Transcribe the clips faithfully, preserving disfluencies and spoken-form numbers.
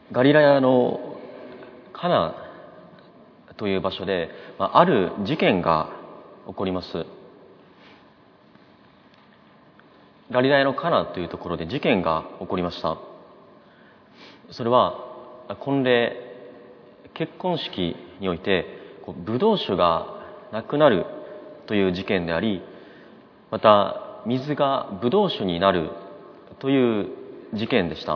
ガリラヤのカナという場所で、ある事件が起こります。ガリラヤのカナというところで事件が起こりました。それは婚礼、結婚式においてブドウ酒がなくなるという事件であり、また水がブドウ酒になるという事件でした。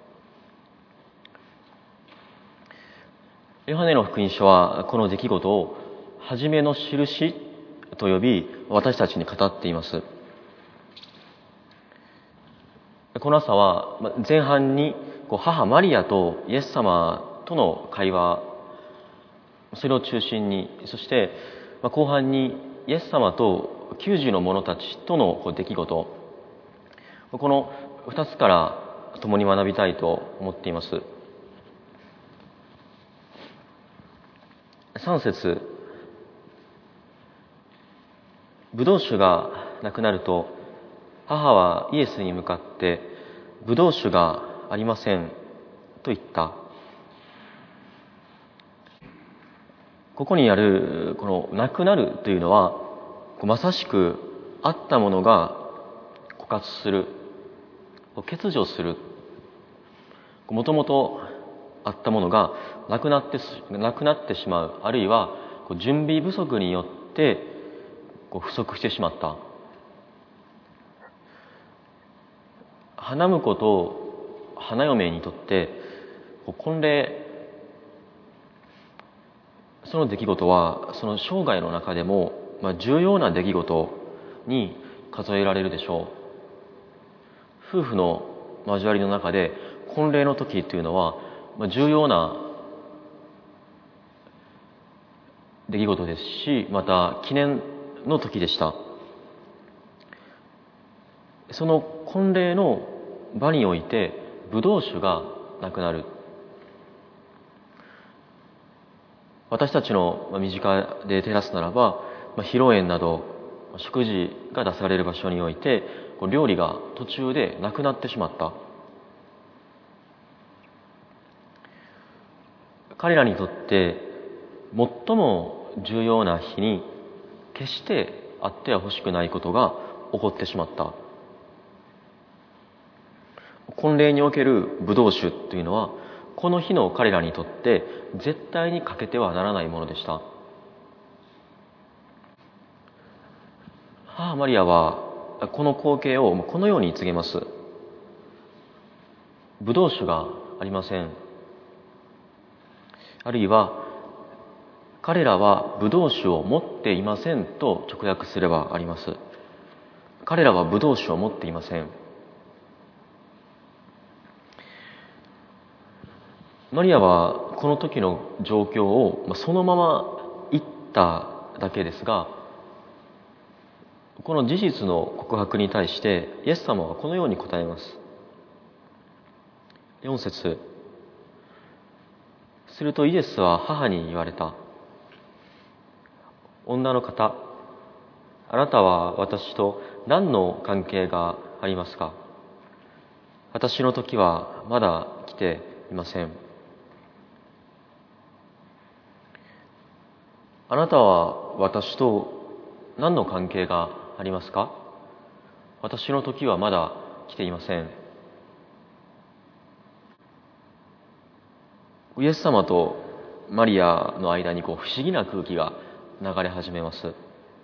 ヨハネの福音書はこの出来事を初めの印と呼び、私たちに語っています。この朝は前半に母マリアとイエス様との会話、それを中心に、そして後半にイエス様ときゅうじゅうの者たちとの出来事、この二つから共に学びたいと思っています。さん節、ブドウ酒がなくなると母はイエスに向かってブドウ酒がありませんと言った。ここにあるこのなくなるというのは、まさしくあったものが枯渇する、欠如する、もともとあったものがなくなってなくなってしまう、あるいは準備不足によって不足してしまった。花婿と花嫁にとって婚礼、その出来事はその生涯の中でも重要な出来事に数えられるでしょう。夫婦の交わりの中で婚礼の時というのは重要な出来事ですし、また記念の時でした。その婚礼の場においてブドウ酒がなくなる。私たちの身近で照らすならば、披露宴など食事が出される場所において料理が途中でなくなってしまった。彼らにとって最も重要な日に決してあってはほしくないことが起こってしまった。婚礼におけるブドウ酒というのは、この日の彼らにとって絶対に欠けてはならないものでした。母マリアはこの光景をこのように告げます。ブドウ酒がありません。あるいは、彼らはブドウ酒を持っていませんと直訳すればあります。彼らはブドウ酒を持っていません。マリアはこの時の状況をそのまま言っただけですが、この事実の告白に対してイエス様はこのように答えます。よん節、するとイエスは母に言われた。女の方、あなたは私と何の関係がありますか？私の時はまだ来ていません。あなたは私と何の関係がありますか？私の時はまだ来ていません。イエス様とマリアの間にこう不思議な空気が流れ始めます。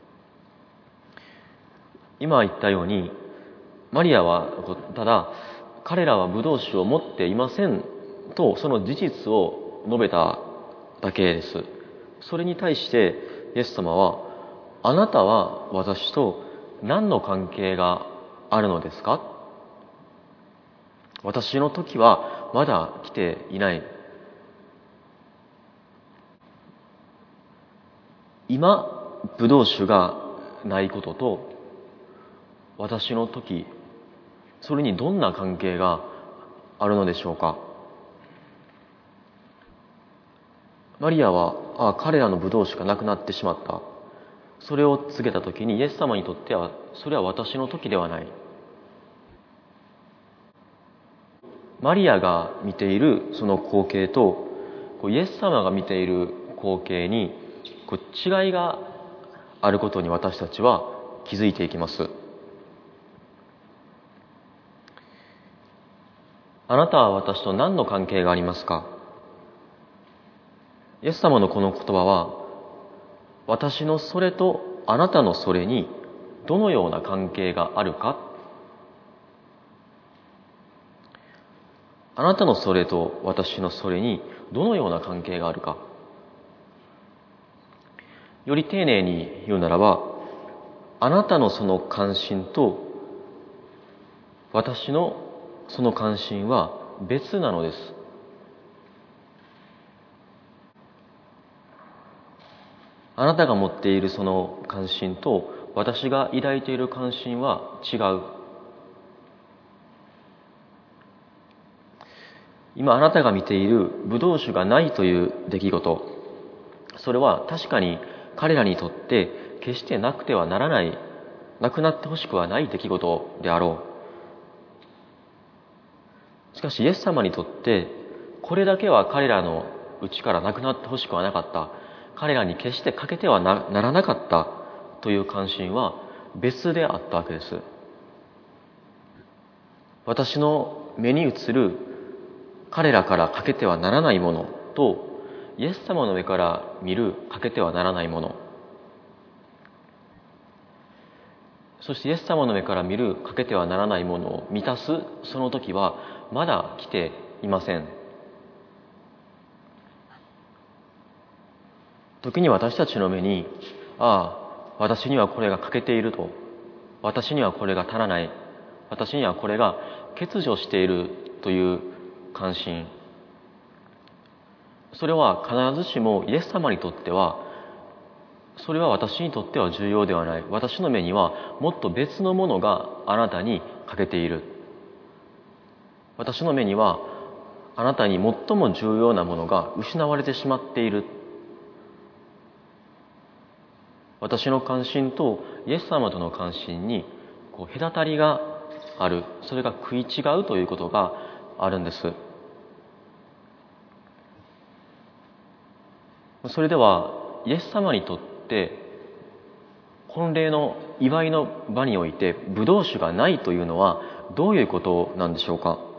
今言ったように、マリアはただ彼らはブドウ酒を持っていませんとその事実を述べただけです。それに対してイエス様は、あなたは私と何の関係があるのですか？私の時はまだ来ていない。今ブドウ酒がないことと私の時、それにどんな関係があるのでしょうか？マリアは、ああ、彼らのブドウ酒がなくなってしまった。それを告げたときにイエス様にとっては、それは私の時ではない。 マリアが見ているその光景とこうイエス様が見ている光景にこう違いがあることに私たちは気づいていきます。あなたは私と何の関係がありますか？イエス様のこの言葉は、私のそれとあなたのそれにどのような関係があるか、あなたのそれと私のそれにどのような関係があるか、より丁寧に言うならば、あなたのその関心と私のその関心は別なのです。あなたが持っているその関心と私が抱いている関心は違う。今あなたが見ているブドウ酒がないという出来事、それは確かに彼らにとって決してなくてはならない、なくなってほしくはない出来事であろう。しかしイエス様にとってこれだけは彼らのうちからなくなってほしくはなかった、彼らに決して欠けては な, ならなかったという関心は別であったわけです。私の目に映る彼らから欠けてはならないものと、イエス様の目から見る欠けてはならないもの、そしてイエス様の目から見る欠けてはならないものを満たすその時はまだ来ていません。時に私たちの目に、ああ、私にはこれが欠けていると、私にはこれが足らない、私にはこれが欠如しているという関心、それは必ずしもイエス様にとっては、それは私にとっては重要ではない。私の目にはもっと別のものがあなたに欠けている。私の目にはあなたに最も重要なものが失われてしまっている。私の関心とイエス様との関心にこう隔たりがある。それが食い違うということがあるんです。それではイエス様にとって婚礼の祝いの場においてブドウ酒がないというのはどういうことなんでしょうか？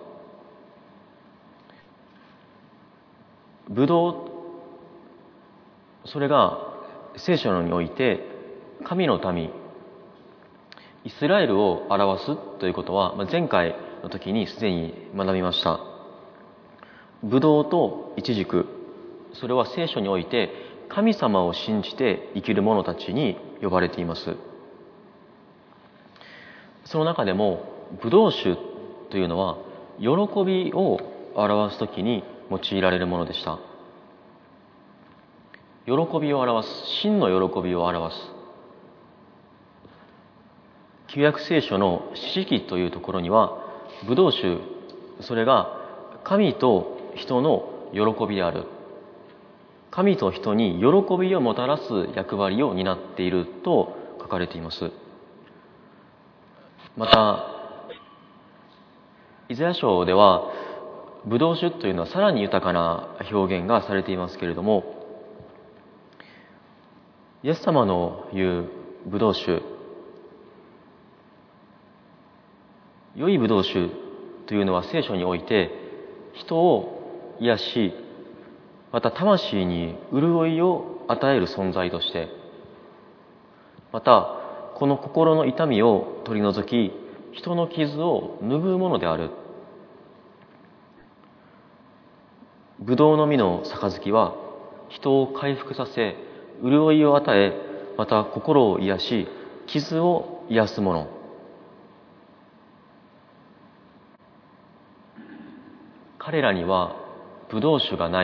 ブドウ、それが聖書において神の民イスラエルを表すということは前回の時にすでに学びました。ブドウとイチジク、それは聖書において神様を信じて生きる者たちに呼ばれています。その中でもブドウ酒というのは喜びを表すときに用いられるものでした。喜びを表す、真の喜びを表す。旧約聖書の四式というところにはブドウ酒、それが神と人の喜びである、神と人に喜びをもたらす役割を担っていると書かれています。またイザヤ書ではブドウ酒というのはさらに豊かな表現がされていますけれども、イエス様の言うブドウ酒、良いブドウ酒というのは聖書において人を癒し、また魂に潤いを与える存在として、またこの心の痛みを取り除き人の傷を拭うものである。ブドウの実の杯は人を回復させ、潤いを与え、また心を癒し傷を癒すもの。彼らにはブドウ酒がない。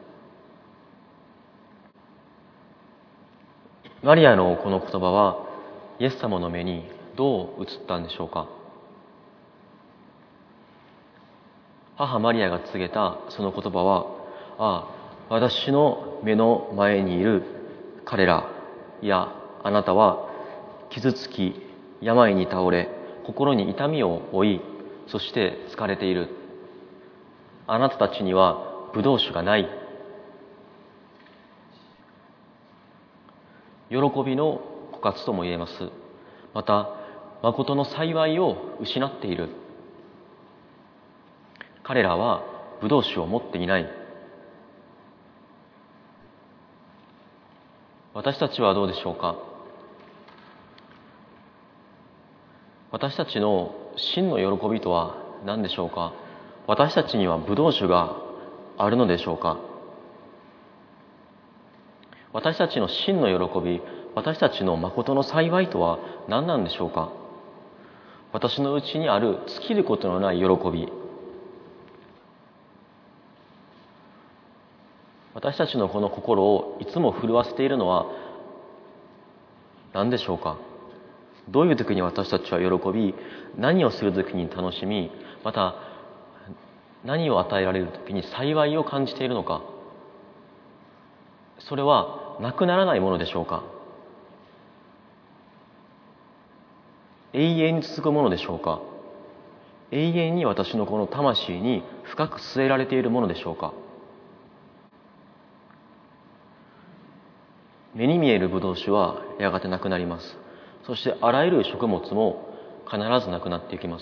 マリアのこの言葉はイエス様の目にどう映ったんでしょうか？母マリアが告げたその言葉は、ああ、私の目の前にいる彼らやあなたは傷つき、病に倒れ、心に痛みを負い、そして疲れている。 あなたたちにはブドウ酒がない。喜びの枯渇とも言えます。また、誠の幸いを失っている。彼らはブドウ酒を持っていない。私たちはどうでしょうか。私たちの真の喜びとは何でしょうか。私たちにはブドウ酒があるのでしょうか。私たちの真の喜び、私たちの誠の幸いとは何なんでしょうか。私のうちにある尽きることのない喜び、私たちのこの心をいつも震わせているのは何でしょうか。どういう時に私たちは喜び、何をする時に楽しみ、また何を与えられる時に幸いを感じているのか。それはなくならないものでしょうか。永遠に続くものでしょうか。永遠に私のこの魂に深く据えられているものでしょうか。目に見えるブドウ酒はやがてなくなります。そしてあらゆる食物も必ずなくなっていきます。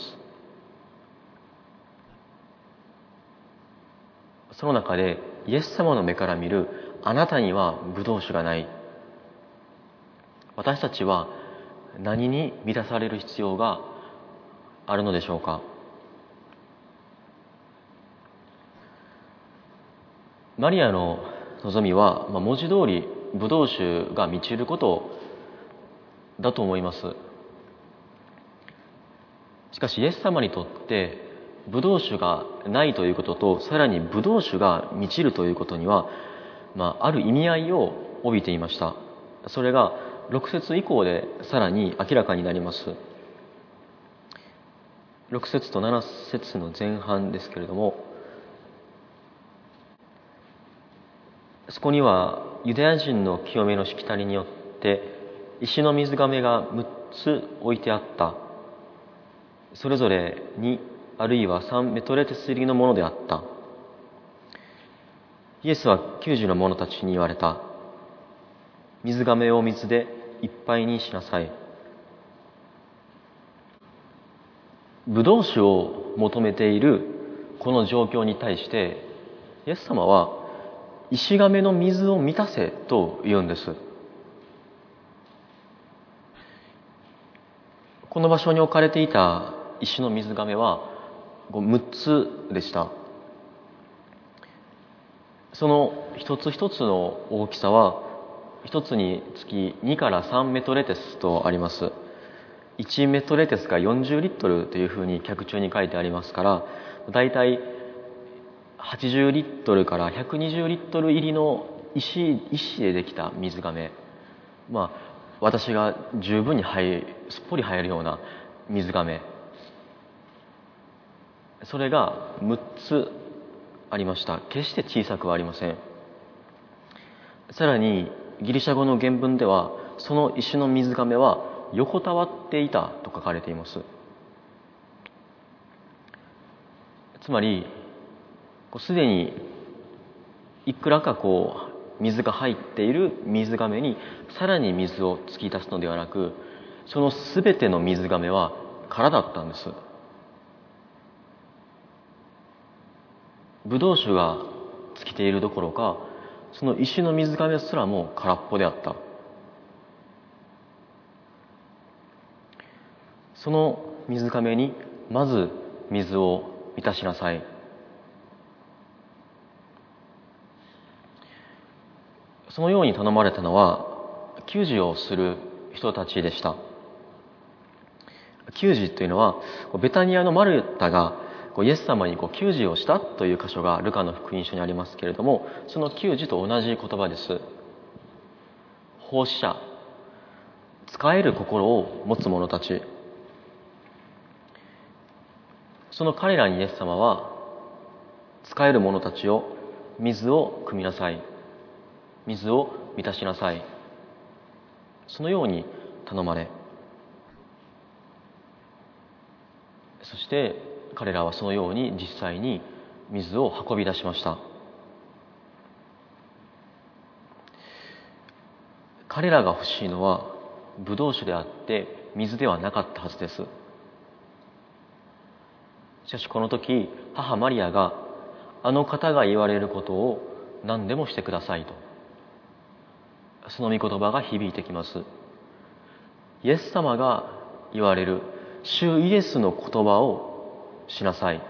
その中でイエス様の目から見るあなたにはブドウ酒がない。私たちは何に満たされる必要があるのでしょうか。マリアの望みは、まあ、文字通りブドウ酒が満ちることだと思います。しかしイエス様にとってブドウ酒がないということと、さらにブドウ酒が満ちるということには、まあ、ある意味合いを帯びていました。それがろく節以降でさらに明らかになります。ろく節となな節の前半ですけれども、そこにはユダヤ人の清めのしきたりによって石の水がめがむっつ置いてあった。それぞれにあるいはさんメトレテス入りのものであった。イエスはきゅうじの者たちに言われた。水がめを水でいっぱいにしなさい。ブドウ酒を求めているこの状況に対してイエス様は石がめの水を満たせと言うんです。この場所に置かれていた石の水がめはむっつでした。その一つ一つの大きさは一つにつきにからさんメトレテスとあります。いちメトレテスがよんじゅうリットルというふうに脚注に書いてありますから、だいたいはちじゅうリットルからひゃくにじゅうリットル入りの石石でできた水がめ、まあ私が十分に入すっぽり入るような水がめ、それがむっつありました。決して小さくはありません。さらにギリシャ語の原文ではその石の水がめは横たわっていたと書かれています。つまりすでにいくらかこう水が入っている水がめにさらに水を突き出すのではなく、そのすべての水がめは空だったんです。ブドウ酒が尽きているどころか、その石の水がめすらも空っぽであった。その水がめにまず水を満たしなさい。そのように頼まれたのは給仕をする人たちでした。給仕というのはベタニアのマルタがイエス様に給仕をしたという箇所がルカの福音書にありますけれども、その給仕と同じ言葉です。奉仕者、仕える心を持つ者たち、その彼らにイエス様は仕える者たちを水を汲みなさい、水を満たしなさい、そのように頼まれ、そして彼らはそのように実際に水を運び出しました。彼らが欲しいのはブドウ酒であって水ではなかったはずです。しかしこの時、母マリアがあの方が言われることを何でもしてくださいと、その御言葉が響いてきます。イエス様が言われる主イエスの言葉をしなさい。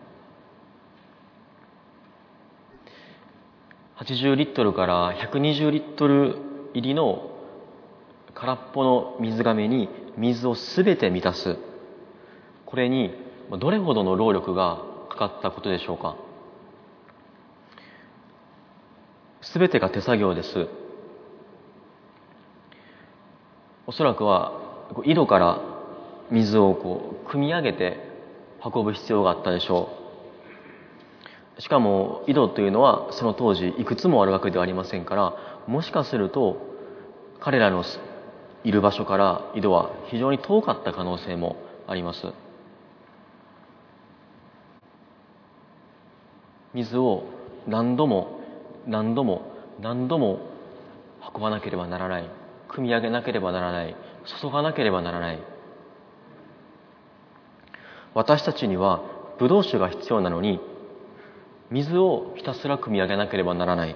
はちじゅうリットルからひゃくにじゅうリットル入りの空っぽの水がめに水をすべて満たす。これにどれほどの労力がかかったことでしょうか。すべてが手作業です。おそらくは井戸から水をこう汲み上げて運ぶ必要があったでしょう。しかも井戸というのはその当時いくつもあるわけではありませんから、もしかすると彼らのいる場所から井戸は非常に遠かった可能性もあります。水を何度も何度も何度も運ばなければならない、汲み上げなければならない、注がなければならない。私たちにはブドウ酒が必要なのに水をひたすら汲み上げなければならない。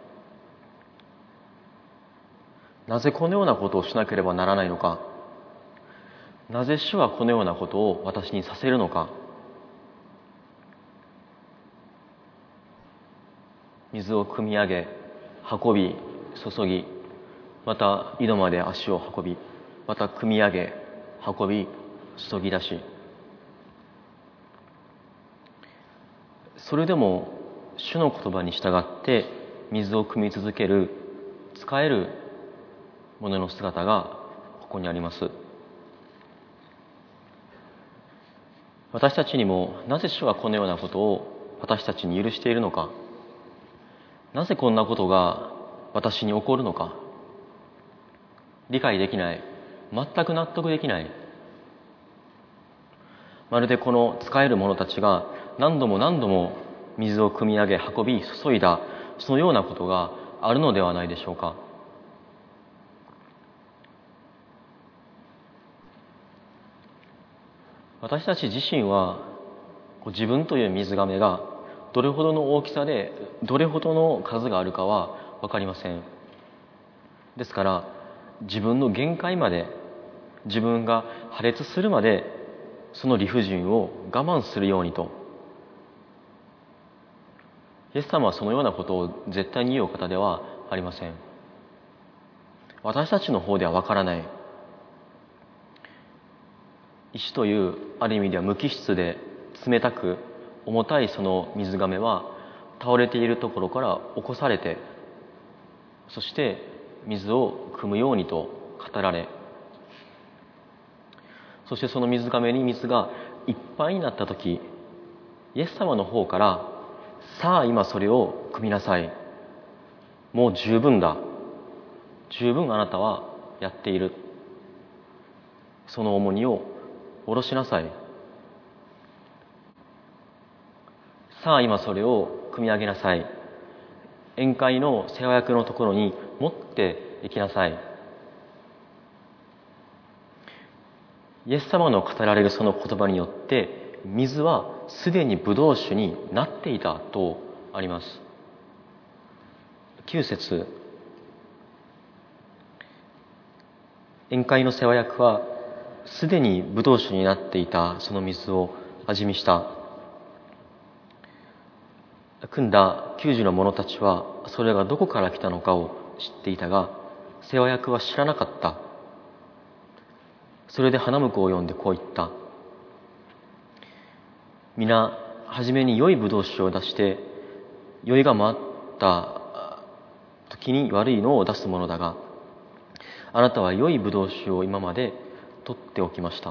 なぜこのようなことをしなければならないのか。なぜ主はこのようなことを私にさせるのか。水を汲み上げ、運び、注ぎ、また井戸まで足を運び、また汲み上げ、運び、注ぎ出し、それでも主の言葉に従って水を汲み続ける使える者の姿がここにあります。私たちにもなぜ主はこのようなことを私たちに許しているのか、なぜこんなことが私に起こるのか、理解できない、全く納得できない。まるでこの使える者たちが何度も何度も水を汲み上げ運び注いだ、そのようなことがあるのではないでしょうか。私たち自身は自分という水がめがどれほどの大きさでどれほどの数があるかは分かりません。ですから自分の限界まで、自分が破裂するまでその理不尽を我慢するようにと。イエス様はそのようなことを絶対に言うお方ではありません。私たちの方では分からない。石というある意味では無機質で冷たく重たいその水がめは倒れているところから起こされて、そして水を汲むようにと語られ、そしてその水がめに水がいっぱいになったとき、イエス様の方からさあ今それを汲みなさい、もう十分だ、十分あなたはやっている、その重荷を下ろしなさい、さあ今それを汲み上げなさい、宴会の世話役のところに持って行きなさい。イエス様の語られるその言葉によって水はすでにブドウ酒になっていたとあります。きゅう節、宴会の世話役はすでにブドウ酒になっていたその水を味見した。組んだ給仕の者たちはそれがどこから来たのかを知っていたが、世話役は知らなかった。それで花婿を呼んでこう言った。皆はじめに良いブドウ酒を出して、酔いが回った時に悪いのを出すものだが、あなたは良いブドウ酒を今まで取っておきました。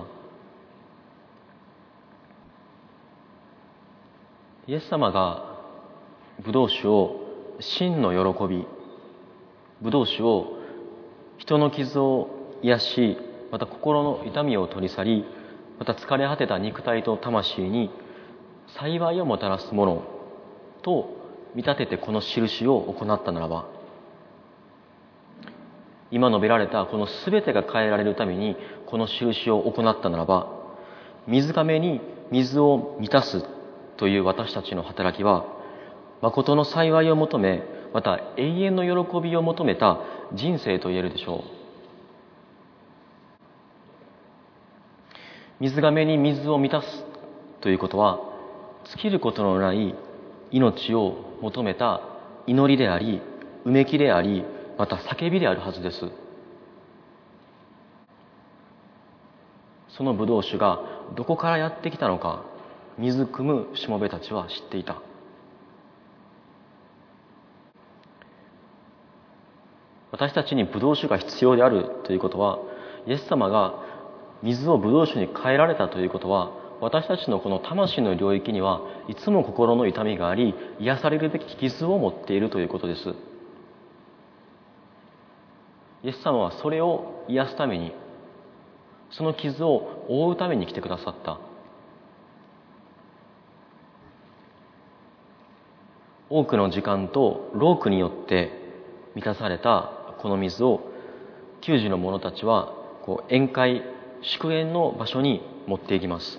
イエス様がブドウ酒を真の喜び、ブドウ酒を人の傷を癒し、また心の痛みを取り去り、また疲れ果てた肉体と魂に幸いをもたらすものと見立ててこの印を行ったならば、今述べられたこの全てが変えられるためにこの印を行ったならば、水がめに水を満たすという私たちの働きは、誠の幸いを求め、また永遠の喜びを求めた人生と言えるでしょう。水がめに水を満たすということは、尽きることのない命を求めた祈りであり、うめきであり、また叫びであるはずです。その葡萄酒がどこからやってきたのか、水汲むしもべたちは知っていた。私たちに葡萄酒が必要であるということは、イエス様が水を葡萄酒に変えられたということは、私たちのこの魂の領域にはいつも心の痛みがあり、癒されるべき傷を持っているということです。イエス様はそれを癒すために、その傷を覆うために来てくださった。多くの時間と労苦によって満たされたこの水を、給仕の者たちはこう宴会、祝宴の場所に持っていきます。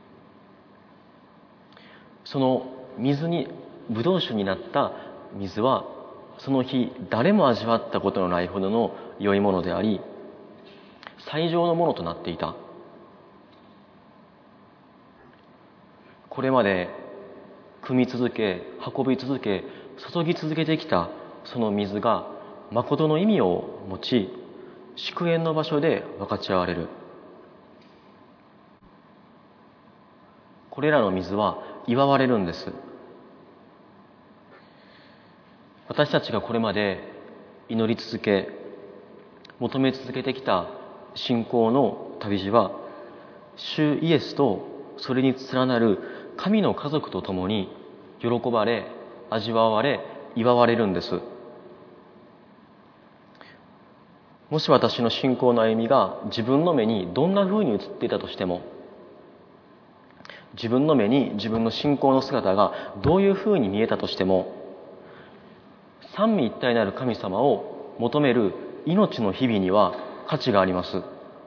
その水に、葡萄酒になった水は、その日誰も味わったことのないほどの良いものであり、最上のものとなっていた。これまで汲み続け、運び続け、注ぎ続けてきたその水が誠の意味を持ち、祝宴の場所で分かち合われる。これらの水は祝われるんです。私たちがこれまで祈り続け、求め続けてきた信仰の旅路は、主イエスとそれに連なる神の家族と共に喜ばれ、味わわれ、祝われるんです。もし私の信仰の歩みが自分の目にどんな風に映っていたとしても、自分の目に自分の信仰の姿がどういう風に見えたとしても、三位一体なる神様を求める命の日々には価値があります。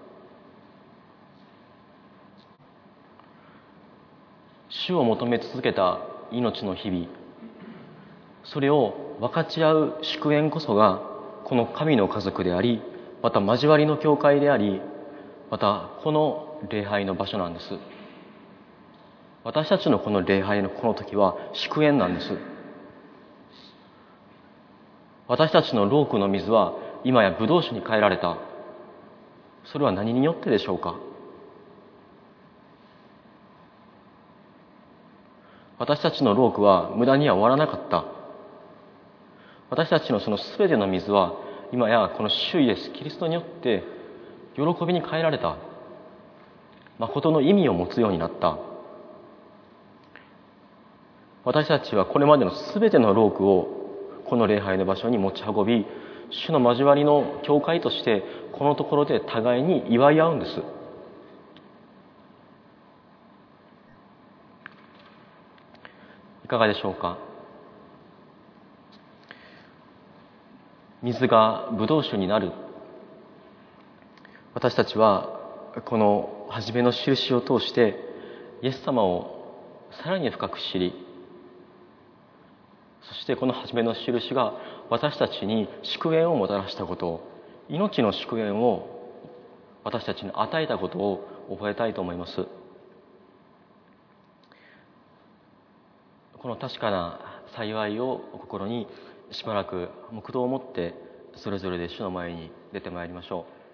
主を求め続けた命の日々、それを分かち合う祝宴こそがこの神の家族であり、また交わりの教会であり、またこの礼拝の場所なんです。私たちのこの礼拝のこの時は祝宴なんです。私たちの労苦の水は今や葡萄酒に変えられた。それは何によってでしょうか。私たちの労苦は無駄には終わらなかった。私たちのその全ての水は今やこの主イエスキリストによって喜びに変えられた。誠の意味を持つようになった。私たちはこれまでの全ての労苦をこの礼拝の場所に持ち運び、主の交わりの教会としてこのところで互いに祝い合うんです。いかがでしょうか。水が葡萄酒になる。私たちはこの初めの印を通してイエス様をさらに深く知り、そしてこの初めの印が私たちに祝宴をもたらしたことを、命の祝宴を私たちに与えたことを覚えたいと思います。この確かな幸いを心にしばらく黙祷を持ってそれぞれで主の前に出てまいりましょう。